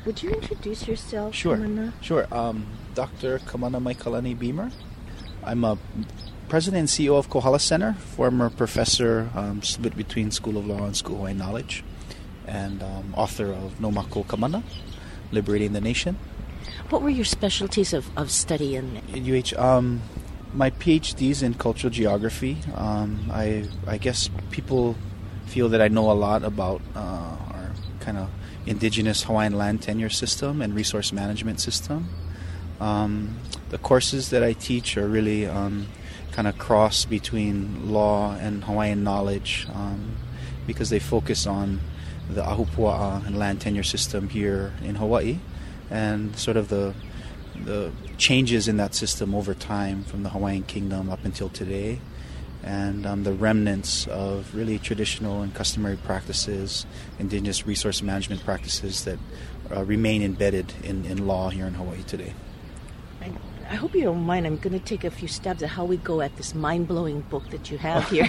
Would you introduce yourself, Sure. Kamana? Sure. Dr. Kamana Maikalani Beamer. I'm a president and CEO of Kohala Center, former professor, split between School of Law and School of Hawaiian Knowledge, and author of No Mako Kamana, Liberating the Nation. What were your specialties of study in UH? My PhD is in cultural geography. I guess people feel that I know a lot about our kind of indigenous Hawaiian land tenure system and resource management system. The courses that I teach are really kind of cross between law and Hawaiian knowledge because they focus on the ahupua'a and land tenure system here in Hawaii and sort of the changes in that system over time from the Hawaiian Kingdom up until today, and the remnants of really traditional and customary practices, indigenous resource management practices that remain embedded in law here in Hawaii today. I hope you don't mind. I'm going to take a few stabs at how we go at this mind-blowing book that you have here.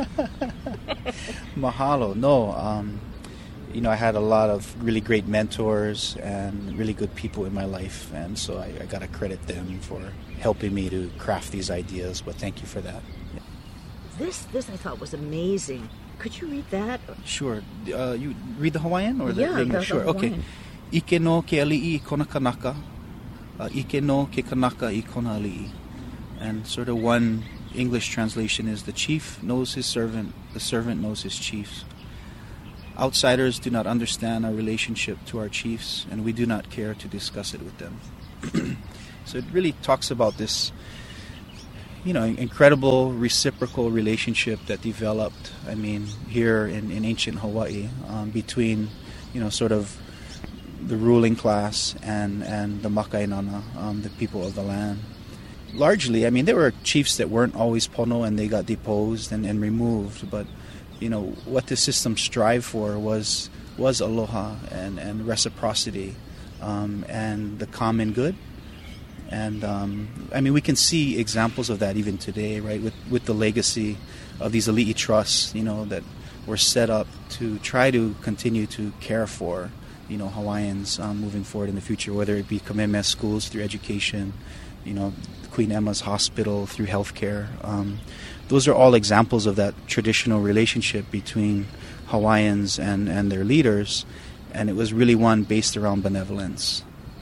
Mahalo. No, I had a lot of really great mentors and really good people in my life, and so I got to credit them for helping me to craft these ideas, but thank you for that. Yeah. This I thought was amazing. Could you read that? Sure. You read the Hawaiian or the English? Sure. Hawaiian. Okay. Ike no ke ali'i kona kanaka. Ike no ke kanaka I kona ali'i. And sort of one English translation is the chief knows his servant, the servant knows his chief. Outsiders do not understand our relationship to our chiefs, and we do not care to discuss it with them. So it really talks about this, incredible reciprocal relationship that developed, here in ancient Hawaii between, sort of the ruling class and the Makainana, the people of the land. Largely, there were chiefs that weren't always pono and they got deposed and removed, but what the system strived for was aloha and reciprocity and the common good. And we can see examples of that even today, right? With the legacy of these ali'i trusts, that were set up to try to continue to care for, Hawaiians moving forward in the future, whether it be Kamehameha schools through education, Queen Emma's Hospital through healthcare. Those are all examples of that traditional relationship between Hawaiians and their leaders, and it was really one based around benevolence.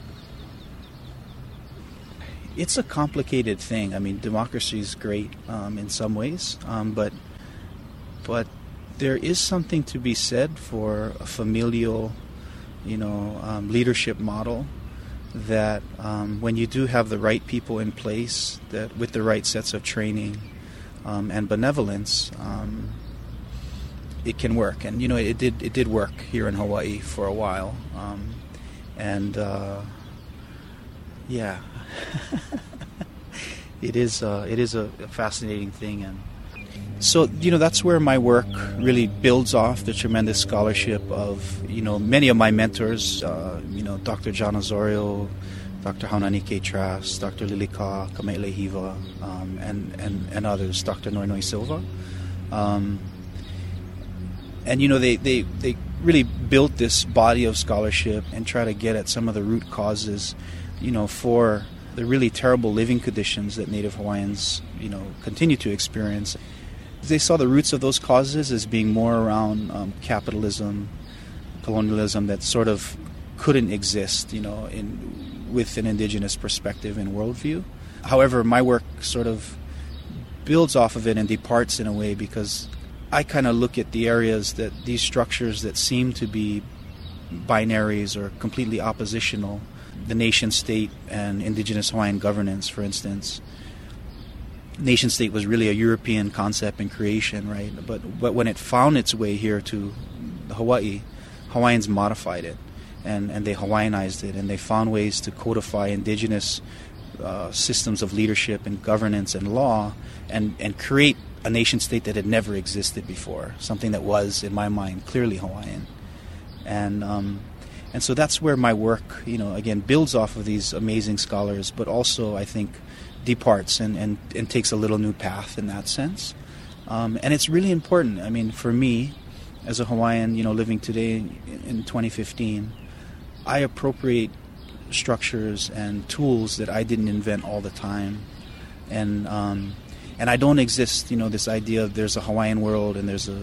It's a complicated thing. Democracy is great in some ways, but there is something to be said for a familial, leadership model that when you do have the right people in place, that with the right sets of training and benevolence, it can work. And it did work here in Hawaii for a while, yeah. It is a fascinating thing, and so that's where my work really builds off the tremendous scholarship of many of my mentors, Dr. John Osorio, Dr. Haunani K. Trask, Dr. Lilika Kame'elehiva, and others, Dr. Noinoi Silva, and they really built this body of scholarship and try to get at some of the root causes, for the really terrible living conditions that Native Hawaiians, continue to experience. They saw the roots of those causes as being more around capitalism, colonialism that sort of couldn't exist, with an indigenous perspective and worldview. However, my work sort of builds off of it and departs in a way because I kind of look at the areas that these structures that seem to be binaries or completely oppositional, the nation-state and indigenous Hawaiian governance, for instance. Nation-state was really a European concept and creation, right? But when it found its way here to Hawaii, Hawaiians modified it, and they Hawaiianized it, and they found ways to codify indigenous systems of leadership and governance and law, and create a nation-state that had never existed before, something that was, in my mind, clearly Hawaiian. And so that's where my work, again, builds off of these amazing scholars, but also, I think, departs and takes a little new path in that sense. And it's really important. For me, as a Hawaiian, living today in 2015, I appropriate structures and tools that I didn't invent all the time, and I don't exist. This idea of there's a Hawaiian world and there's a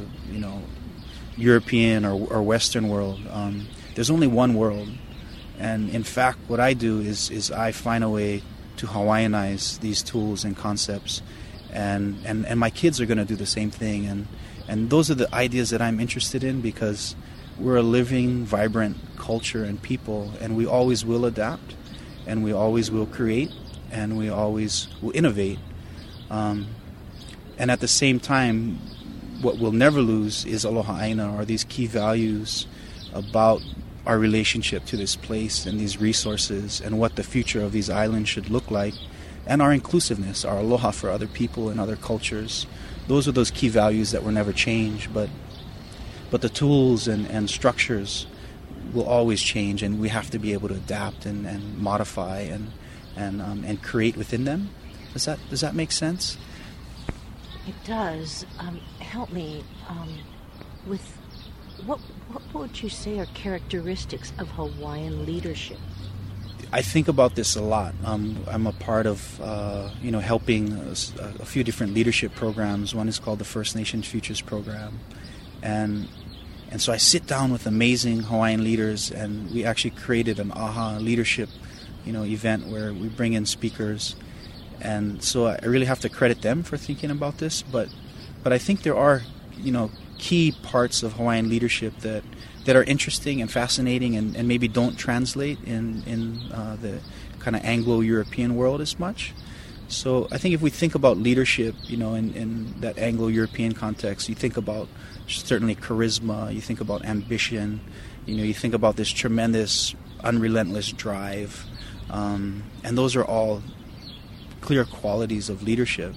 European or Western world. There's only one world, and in fact, what I do is I find a way to Hawaiianize these tools and concepts, and my kids are going to do the same thing, and those are the ideas that I'm interested in, because we're a living, vibrant culture and people, and we always will adapt, and we always will create, and we always will innovate. And at the same time, what we'll never lose is aloha aina, or these key values about our relationship to this place and these resources, and what the future of these islands should look like, and our inclusiveness, our aloha for other people and other cultures. Those are those key values that will never change, but the tools and structures will always change, and we have to be able to adapt and modify and create within them. Does that make sense? It does. Help me with what would you say are characteristics of Hawaiian leadership? I think about this a lot. I'm a part of helping a few different leadership programs. One is called the First Nations Futures Program, and so I sit down with amazing Hawaiian leaders, and we actually created an AHA leadership event where we bring in speakers. And so I really have to credit them for thinking about this, but I think there are key parts of Hawaiian leadership that are interesting and fascinating, and maybe don't translate in the kind of Anglo-European world as much. So I think if we think about leadership, in that Anglo-European context, you think about certainly charisma, you think about ambition, you think about this tremendous, unrelentless drive, and those are all clear qualities of leadership.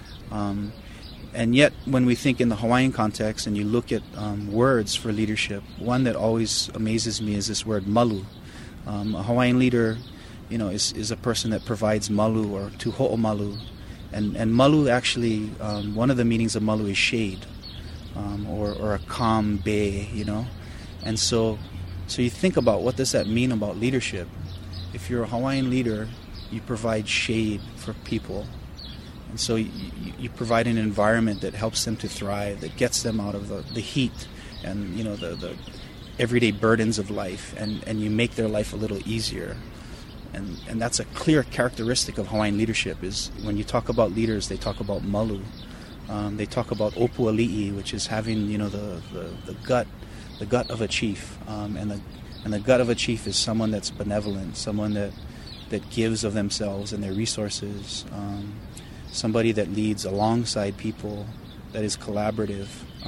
And yet, when we think in the Hawaiian context and you look at words for leadership, one that always amazes me is this word malu. A Hawaiian leader, is a person that provides malu or tu ho'omalu. And malu actually, one of the meanings of malu is shade, or a calm bay, And so you think about, what does that mean about leadership? If you're a Hawaiian leader, you provide shade for people. And so you provide an environment that helps them to thrive, that gets them out of the heat and the everyday burdens of life, and you make their life a little easier. And that's a clear characteristic of Hawaiian leadership, is when you talk about leaders, they talk about malu. They talk about opuali'i, which is having the gut of a chief. And the gut of a chief is someone that's benevolent, someone that gives of themselves and their resources, somebody that leads alongside people, that is collaborative,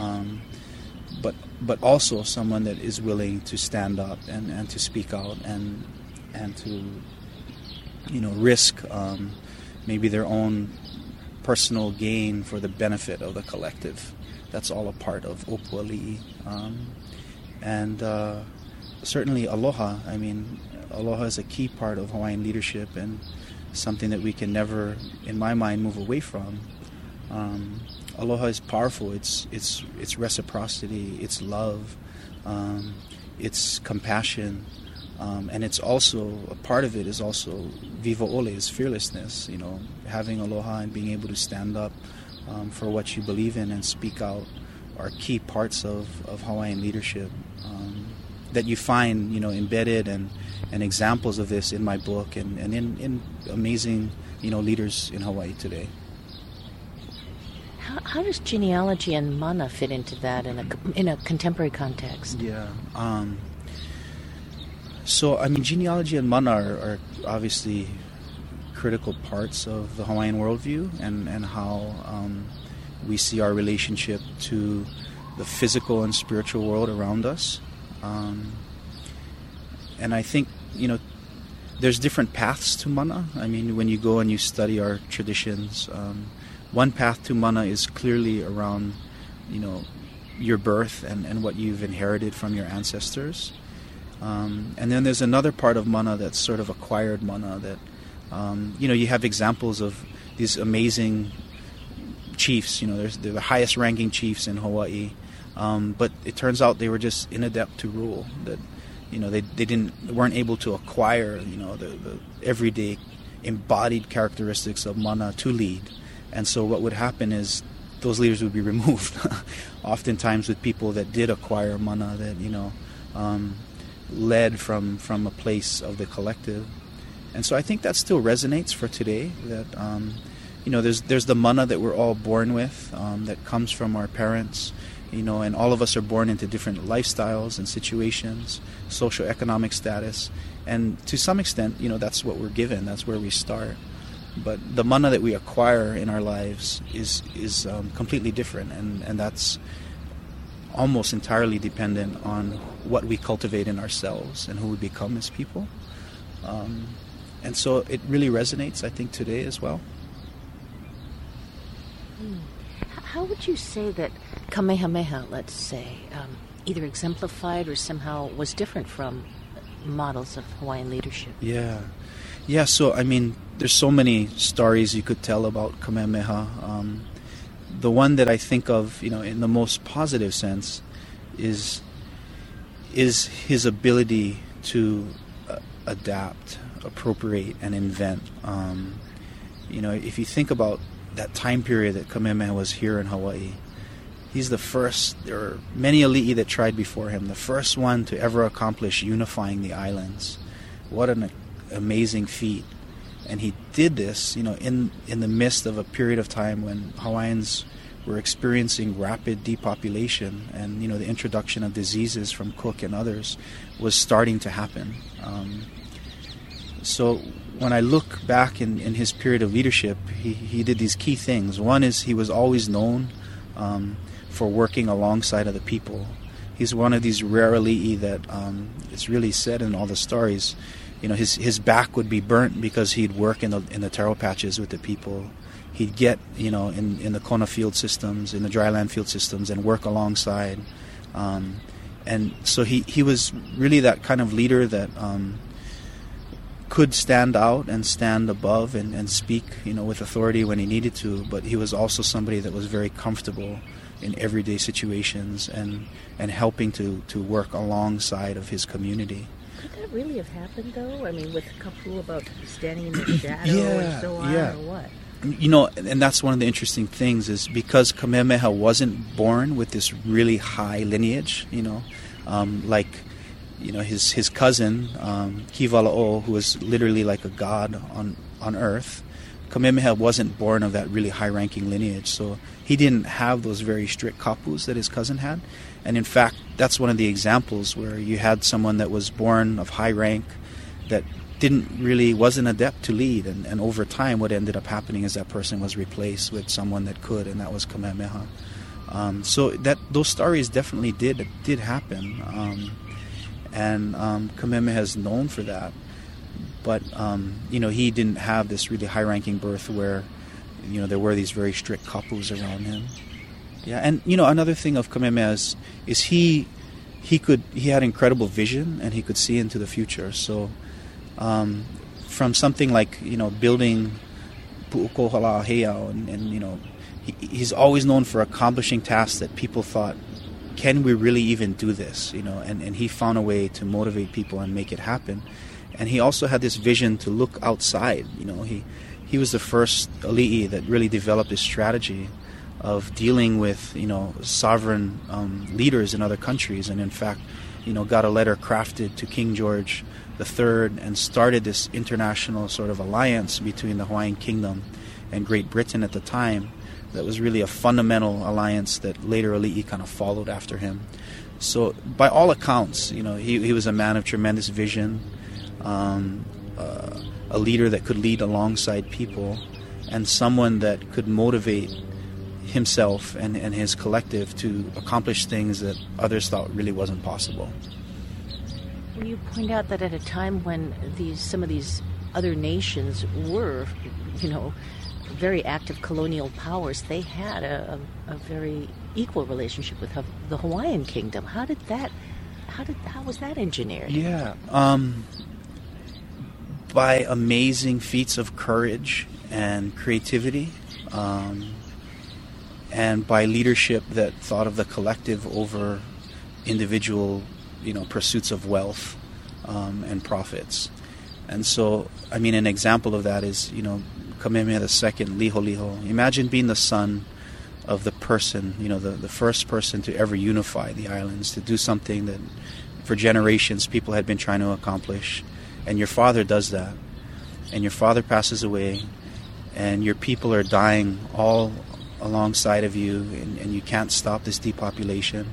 but also someone that is willing to stand up and to speak out and to risk maybe their own personal gain for the benefit of the collective. That's all a part of opuali'i. And certainly aloha. I mean, aloha is a key part of Hawaiian leadership, and something that we can never, in my mind, move away from. Aloha is powerful. It's reciprocity. It's love. It's compassion, and it's also a part of it is also viva ole, is fearlessness. Having aloha and being able to stand up for what you believe in and speak out are key parts of Hawaiian leadership that you find embedded and examples of this in my book and in amazing leaders in Hawaii today. How does genealogy and mana fit into that in a contemporary context? Yeah. So I mean, genealogy and mana are obviously critical parts of the Hawaiian worldview and how we see our relationship to the physical and spiritual world around us. And I think, there's different paths to mana. I mean, when you go and you study our traditions, one path to mana is clearly around, your birth and what you've inherited from your ancestors. And then there's another part of mana that's sort of acquired mana that, you have examples of these amazing chiefs. They're the highest ranking chiefs in Hawaii. But it turns out they were just inadept to rule. That, They weren't able to acquire, the everyday embodied characteristics of mana to lead. And so what would happen is those leaders would be removed, oftentimes with people that did acquire mana, that, led from a place of the collective. And so I think that still resonates for today, that, there's the mana that we're all born with, that comes from our parents, and all of us are born into different lifestyles and situations, socioeconomic status, and to some extent, that's what we're given, that's where we start. But the mana that we acquire in our lives is completely different, and that's almost entirely dependent on what we cultivate in ourselves and who we become as people. And so it really resonates, I think, today as well. How would you say that Kamehameha, let's say, either exemplified or somehow was different from models of Hawaiian leadership? Yeah, so, there's so many stories you could tell about Kamehameha. The one that I think of, in the most positive sense is his ability to adapt, appropriate, and invent. If you think about that time period that Kamehameha was here in Hawaii, he's the first. There are many ali'i that tried before him, the first one to ever accomplish unifying the islands. What an amazing feat. And he did this, in the midst of a period of time when Hawaiians were experiencing rapid depopulation, and, the introduction of diseases from Cook and others was starting to happen. So when I look back in his period of leadership, he did these key things. One is he was always known for working alongside of the people. He's one of these rare ali'i that it's really said in all the stories. His back would be burnt because he'd work in the taro patches with the people. He'd get, in the Kona field systems, in the dryland field systems, and work alongside. And so he was really that kind of leader that could stand out and stand above and speak, with authority when he needed to. But he was also somebody that was very comfortable in everyday situations and helping to work alongside of his community. Could that really have happened, though? With Kapu about standing in the shadow and so on, or what? And that's one of the interesting things, is because Kamehameha wasn't born with this really high lineage, his cousin, Kivala'o, who was literally like a god on earth. Kamehameha wasn't born of that really high-ranking lineage, so he didn't have those very strict kapus that his cousin had. And in fact, that's one of the examples where you had someone that was born of high rank that wasn't adept to lead, and over time what ended up happening is that person was replaced with someone that could, and that was Kamehameha. So those stories definitely did happen, and Kamehameha is known for that. But he didn't have this really high-ranking birth where there were these very strict kapus around him. Yeah, and another thing of Kamehameha is he had incredible vision, and he could see into the future. So from something like building Pu'ukohala Heiau, and he's always known for accomplishing tasks that people thought, can we really even do this? And he found a way to motivate people and make it happen. And he also had this vision to look outside. He was the first ali'i that really developed this strategy of dealing with sovereign leaders in other countries, and in fact got a letter crafted to King George III and started this international sort of alliance between the Hawaiian Kingdom and Great Britain at the time. That was really a fundamental alliance that later ali'i kind of followed after him. So by all accounts, he was a man of tremendous vision, a leader that could lead alongside people, and someone that could motivate himself and his collective to accomplish things that others thought really wasn't possible. Well, you point out that at a time when some of these other nations were, very active colonial powers, they had a very equal relationship with the Hawaiian Kingdom. How was that engineered? Yeah, by amazing feats of courage and creativity. And by leadership that thought of the collective over individual, pursuits of wealth. and profits. And so, I mean, an example of that is, Kamehameha II, Liholiho. Imagine being the son of the person, the first person to ever unify the islands, to do something that for generations people had been trying to accomplish. And your father does that. And your father passes away, and your people are dying all alongside of you, and you can't stop this depopulation.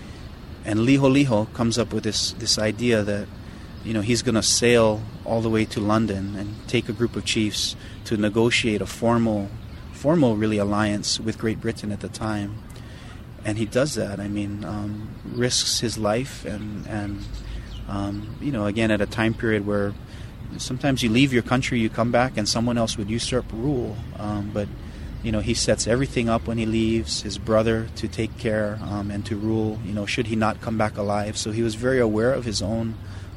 And Liholiho comes up with this idea that, he's going to sail all the way to London and take a group of chiefs to negotiate a formal really alliance with Great Britain at the time. And he does that. I mean, risks his life and again, at a time period where sometimes you leave your country, you come back, and someone else would usurp rule. But he sets everything up when he leaves, his brother to take care and to rule, should he not come back alive. So he was very aware of his own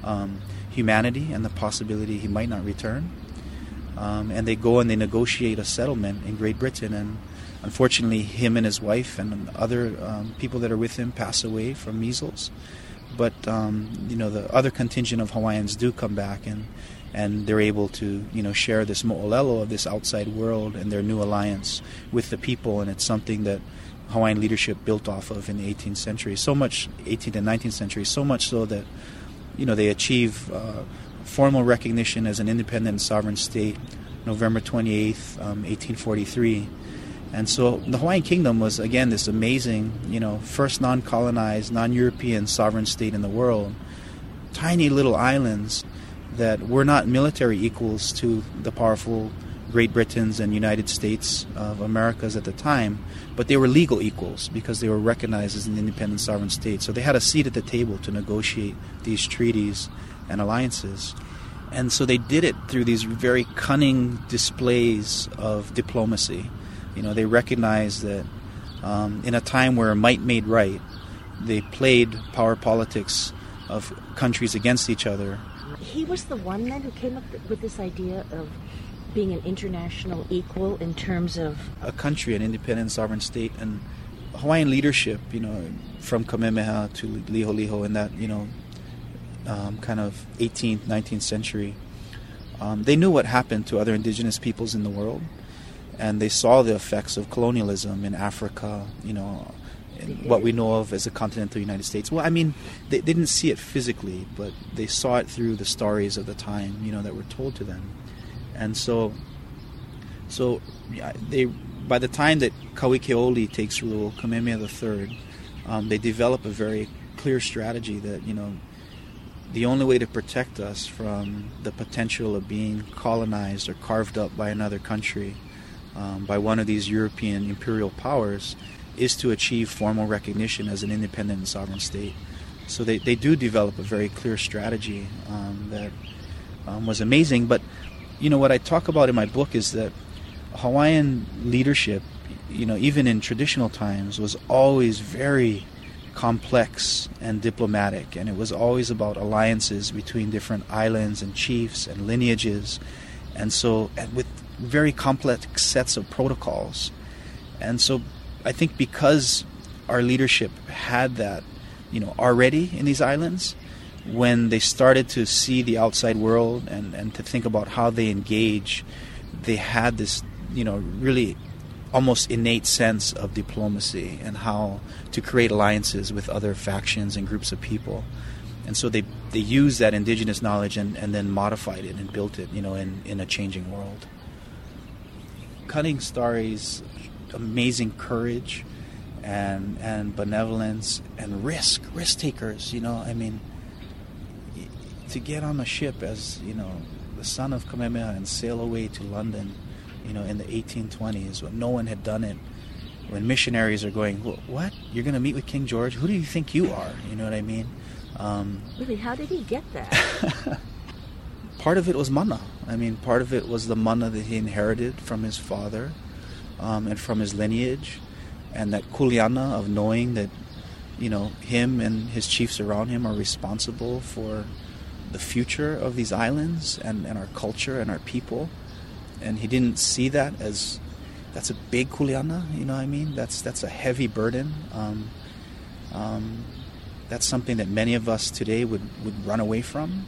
humanity and the possibility he might not return. And they go and they negotiate a settlement in Great Britain, and unfortunately him and his wife and other people that are with him pass away from measles. But the other contingent of Hawaiians do come back, and they're able to share this mo'olelo of this outside world and their new alliance with the people. And it's something that Hawaiian leadership built off of in the 18th century, 18th and 19th century, so much so that they achieve formal recognition as an independent sovereign state November 28th, 1843. And so the Hawaiian Kingdom was, again, this amazing, first non-colonized, non-European sovereign state in the world. Tiny little islands that were not military equals to the powerful Great Britain's and United States of America's at the time, but they were legal equals because they were recognized as an independent sovereign state. So they had a seat at the table to negotiate these treaties and alliances. And so they did it through these very cunning displays of diplomacy. They recognized that in a time where might made right, they played power politics of countries against each other. He was the one then who came up with this idea of being an international equal in terms of a country, an independent sovereign state. And Hawaiian leadership, from Kamehameha to Liholiho in that, kind of 18th, 19th century, they knew what happened to other indigenous peoples in the world. And they saw the effects of colonialism in Africa, what we know of as the continental United States. Well, I mean, they didn't see it physically, but they saw it through the stories of the time, that were told to them. And so they, by the time that Kauikeoli takes rule, Kamehameha III, they develop a very clear strategy that, the only way to protect us from the potential of being colonized or carved up by another country, by one of these European imperial powers, is to achieve formal recognition as an independent and sovereign state. So they do develop a very clear strategy that was amazing. But, what I talk about in my book is that Hawaiian leadership, even in traditional times, was always very complex and diplomatic, and it was always about alliances between different islands and chiefs and lineages, and with very complex sets of protocols. And so I think because our leadership had that, already in these islands, when they started to see the outside world and to think about how they engage, they had this, really almost innate sense of diplomacy and how to create alliances with other factions and groups of people. And so they used that indigenous knowledge and then modified it and built it, in a changing world. Cunning stories, amazing courage and benevolence and risk takers, to get on a ship as, the son of Kamehameha and sail away to London, in the 1820s when no one had done it, when missionaries are going, what? You're going to meet with King George? Who do you think you are? You know what I mean? Really, how did he get that? Part of it was mana. Part of it was the mana that he inherited from his father and from his lineage, and that kuleana of knowing that, him and his chiefs around him are responsible for the future of these islands and our culture and our people. And he didn't see that as, that's a big kuleana, That's a heavy burden. that's something that many of us today would run away from.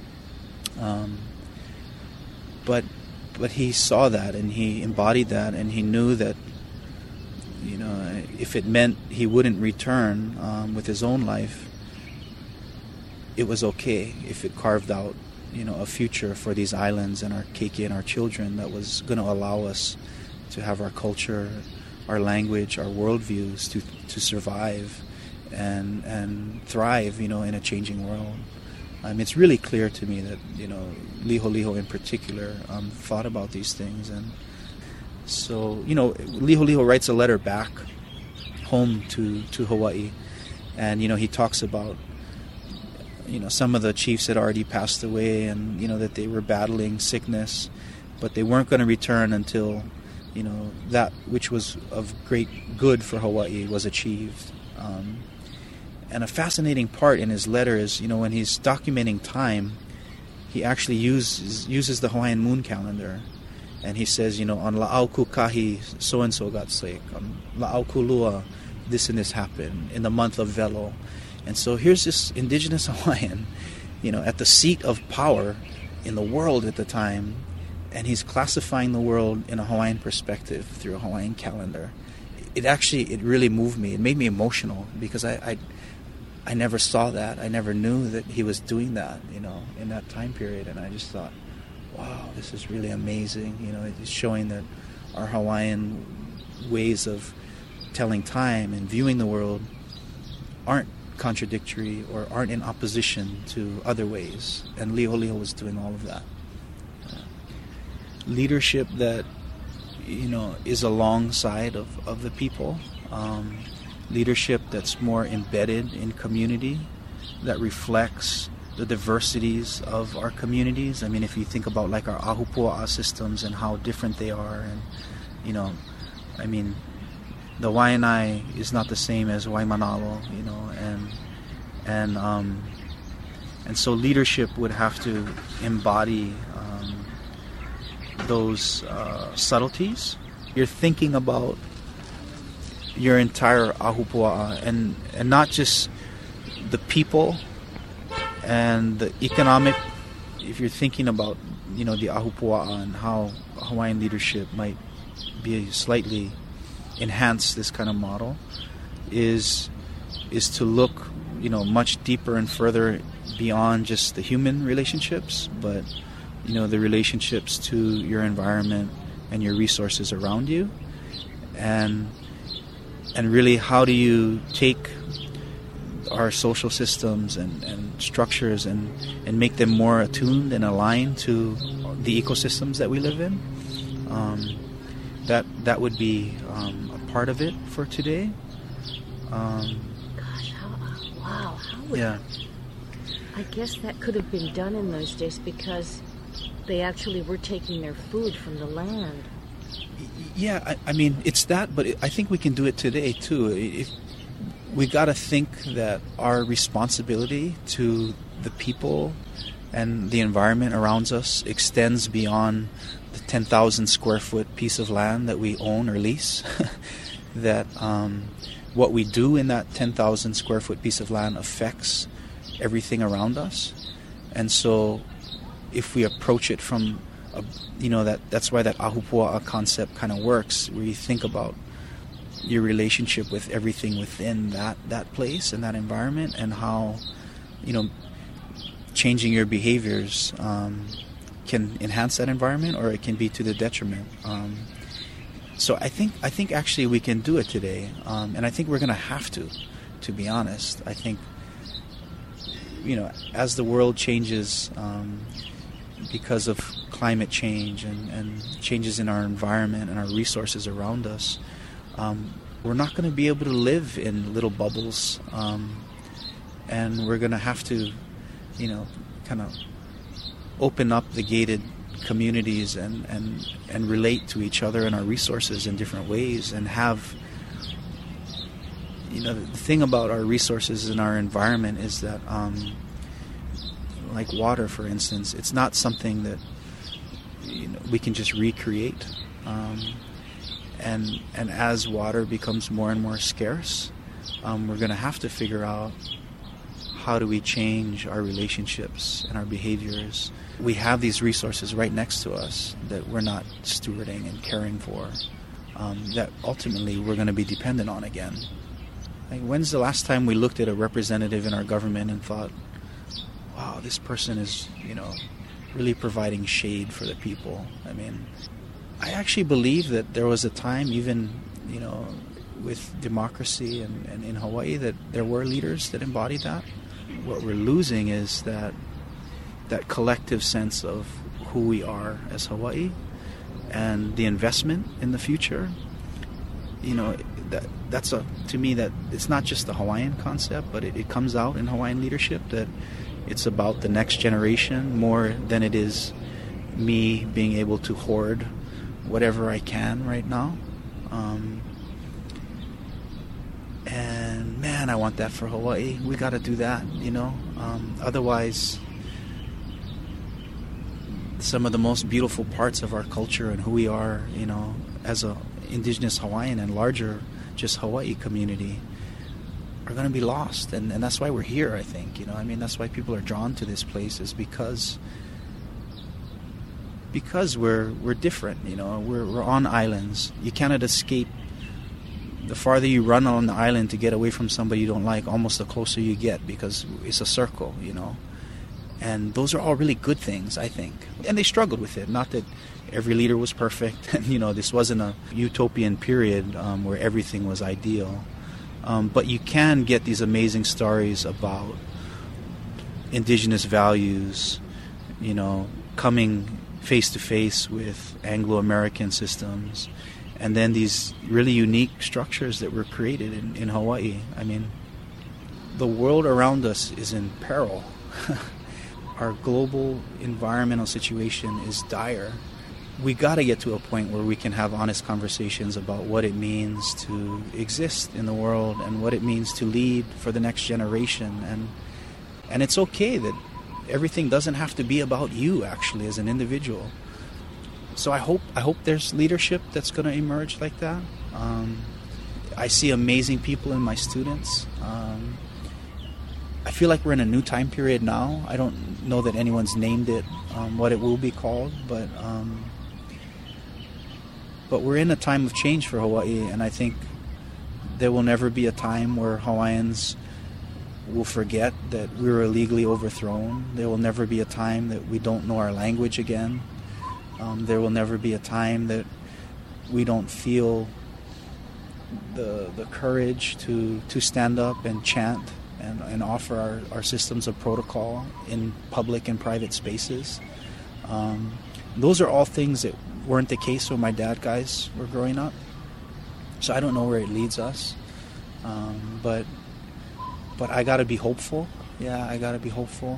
But he saw that, and he embodied that, and he knew that, you know, if it meant he wouldn't return with his own life, it was okay if it carved out, you know, a future for these islands and our keiki and our children that was going to allow us to have our culture, our language, our worldviews to survive and thrive, you know, in a changing world. It's really clear to me that, you know, Liholiho in particular thought about these things. And so, you know, Liholiho writes a letter back home to Hawaii, and, you know, he talks about, you know, some of the chiefs had already passed away, and, you know, that they were battling sickness, but they weren't going to return until, you know, that which was of great good for Hawaii was achieved. And a fascinating part in his letter is, you know, when he's documenting time, he actually uses the Hawaiian moon calendar. And he says, you know, on La'auku Kahi, so-and-so got sick. On La'auku Lua, this and this happened in the month of Velo. And so here's this indigenous Hawaiian, you know, at the seat of power in the world at the time, and he's classifying the world in a Hawaiian perspective through a Hawaiian calendar. It really moved me. It made me emotional because I never saw that. I never knew that he was doing that, you know, in that time period. And I just thought, wow, this is really amazing. You know, it's showing that our Hawaiian ways of telling time and viewing the world aren't contradictory or aren't in opposition to other ways. And Liholiho was doing all of that. Leadership that, you know, is alongside of the people. Leadership that's more embedded in community, that reflects the diversities of our communities. I mean, if you think about like our ahupua'a systems and how different they are, and, you know, I mean, the Waianae is not the same as Waimanalo, you know, and so leadership would have to embody those subtleties. You're thinking about your entire ahupua'a and not just the people and the economic. If you're thinking about, you know, the ahupua'a and how Hawaiian leadership might be slightly enhance this kind of model, is to look, you know, much deeper and further beyond just the human relationships, but, you know, the relationships to your environment and your resources around you, and really, how do you take our social systems and structures and make them more attuned and aligned to the ecosystems that we live in? That would be a part of it for today. Gosh, how would... Yeah. I guess that could have been done in those days because they actually were taking their food from the land. Yeah, I mean, it's that, but I think we can do it today, too. We got to think that our responsibility to the people and the environment around us extends beyond the 10,000 square foot piece of land that we own or lease. That what we do in that 10,000 square foot piece of land affects everything around us. And so if we approach it from you know, that's why that ahupua'a concept kind of works, where you think about your relationship with everything within that place and that environment, and how, you know, changing your behaviors can enhance that environment, or it can be to the detriment. So I think actually we can do it today, and I think we're going to have to be honest. I think, you know, as the world changes because of climate change and changes in our environment and our resources around us, we're not going to be able to live in little bubbles, and we're going to have to, you know, kind of open up the gated communities and relate to each other and our resources in different ways, and have, you know, the thing about our resources and our environment is that, like water, for instance, it's not something that, you know, we can just recreate. And as water becomes more and more scarce, we're going to have to figure out how do we change our relationships and our behaviors. We have these resources right next to us that we're not stewarding and caring for, that ultimately we're going to be dependent on again. Like, when's the last time we looked at a representative in our government and thought, wow, this person is, really providing shade for the people? I mean, I actually believe that there was a time, even, with democracy and in Hawaii, that there were leaders that embodied that. What we're losing is that collective sense of who we are as Hawaii and the investment in the future. That's to me, that it's not just the Hawaiian concept, but it comes out in Hawaiian leadership that it's about the next generation more than it is me being able to hoard whatever I can right now. And man, I want that for Hawaii. We got to do that, otherwise some of the most beautiful parts of our culture and who we are, as a indigenous Hawaiian and larger just Hawaii community are going to be lost. And that's why we're here, I think. That's why people are drawn to this place, is because we're different. We're on islands. You cannot escape. The farther you run on the island to get away from somebody you don't like, almost the closer you get, because it's a circle, And those are all really good things, I think. And they struggled with it. Not that every leader was perfect. And, this wasn't a utopian period where everything was ideal. But you can get these amazing stories about indigenous values, coming face to face with Anglo-American systems, and then these really unique structures that were created in Hawaii. The world around us is in peril. Our global environmental situation is dire. We got to get to a point where we can have honest conversations about what it means to exist in the world and what it means to lead for the next generation. And it's okay that everything doesn't have to be about you, actually, as an individual. So I hope there's leadership that's going to emerge like that. I see amazing people in my students. I feel like we're in a new time period now. I don't know that anyone's named it what it will be called, but we're in a time of change for Hawaii, and I think there will never be a time where Hawaiians will forget that we were illegally overthrown. There will never be a time that we don't know our language again. There will never be a time that we don't feel the courage to stand up and chant and offer our systems of protocol in public and private spaces. Those are all things that weren't the case when my dad guys were growing up. So I don't know where it leads us. But I got to be hopeful. Yeah, I got to be hopeful.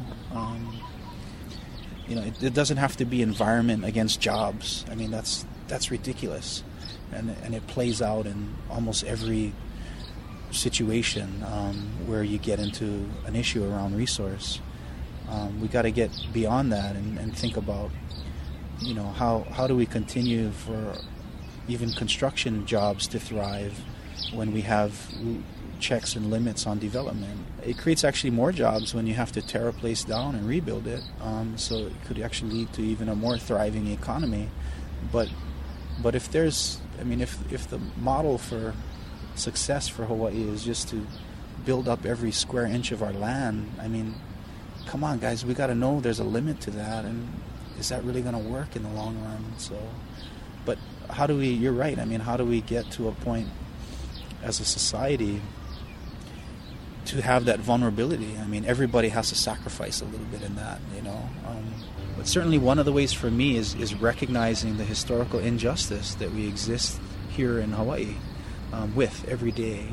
It doesn't have to be environment against jobs. That's ridiculous. And it plays out in almost every situation where you get into an issue around resource. We got to get beyond that and think about, how do we continue for even construction jobs to thrive when we have checks and limits on development. It creates actually more jobs when you have to tear a place down and rebuild it. So it could actually lead to even a more thriving economy. But if there's, if the model for success for Hawaii is just to build up every square inch of our land, come on, guys, we got to know there's a limit to that, and is that really going to work in the long run? So, but how do we? You're right. How do we get to a point as a society to have that vulnerability? Everybody has to sacrifice a little bit in that, But certainly one of the ways for me is recognizing the historical injustice that we exist here in Hawaii with every day.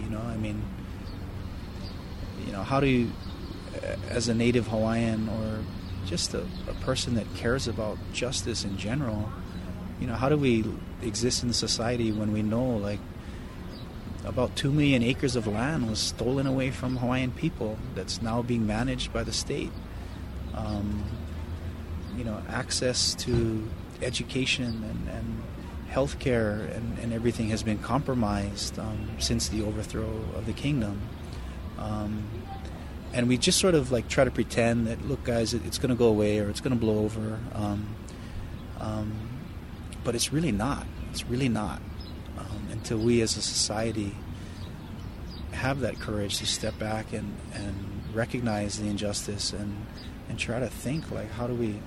How do you, as a native Hawaiian or just a person that cares about justice in general, how do we exist in a society when we know, about 2 million acres of land was stolen away from Hawaiian people that's now being managed by the state? Access to education and healthcare and everything has been compromised since the overthrow of the kingdom. And we just sort of like try to pretend that, look, guys, it's going to go away or it's going to blow over. But it's really not. It's really not. Until we as a society have that courage to step back and recognize the injustice and try to think, like, how do we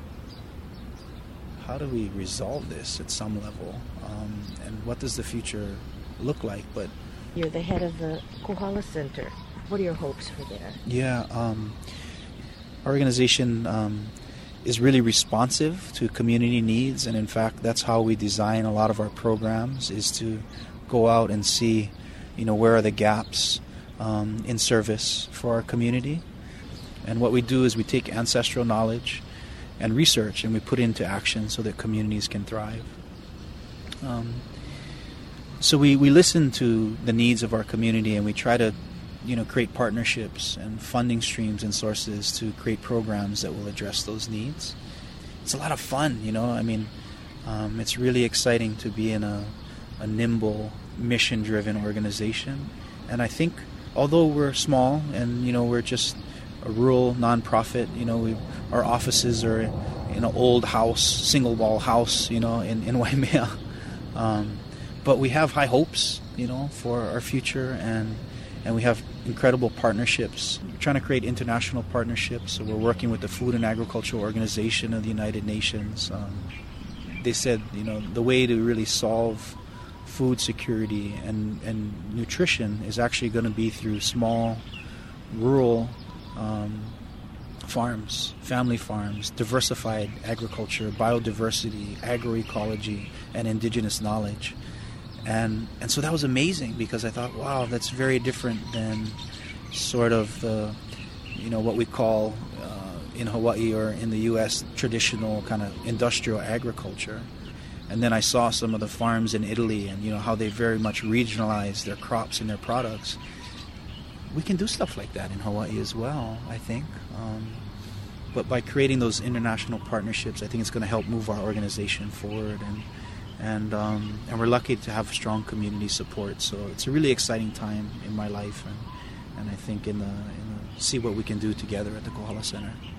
resolve this at some level? And what does the future look like? But you're the head of the Kohala Center. What are your hopes for that? Yeah, our organization is really responsive to community needs, and in fact, that's how we design a lot of our programs, is to go out and see, where are the gaps in service for our community. And what we do is we take ancestral knowledge and research and we put it into action so that communities can thrive. So we listen to the needs of our community, and we try to create partnerships and funding streams and sources to create programs that will address those needs. It's a lot of fun, it's really exciting to be in a nimble, mission-driven organization. And I think, although we're small and, we're just a rural nonprofit, our offices are in an old house, single-wall house, in Waimea. But we have high hopes, for our future, and we have incredible partnerships. We're trying to create international partnerships. So we're working with the Food and Agriculture Organization of the United Nations. They said, the way to really solve food security and nutrition is actually going to be through small, rural farms, family farms, diversified agriculture, biodiversity, agroecology, and indigenous knowledge. And so that was amazing, because I thought, wow, that's very different than sort of the, what we call in Hawaii or in the U.S. traditional kind of industrial agriculture. And then I saw some of the farms in Italy and, how they very much regionalize their crops and their products. We can do stuff like that in Hawaii as well, I think. But by creating those international partnerships, I think it's going to help move our organization forward. And we're lucky to have strong community support. So it's a really exciting time in my life, and I think in the see what we can do together at the Kohala Center.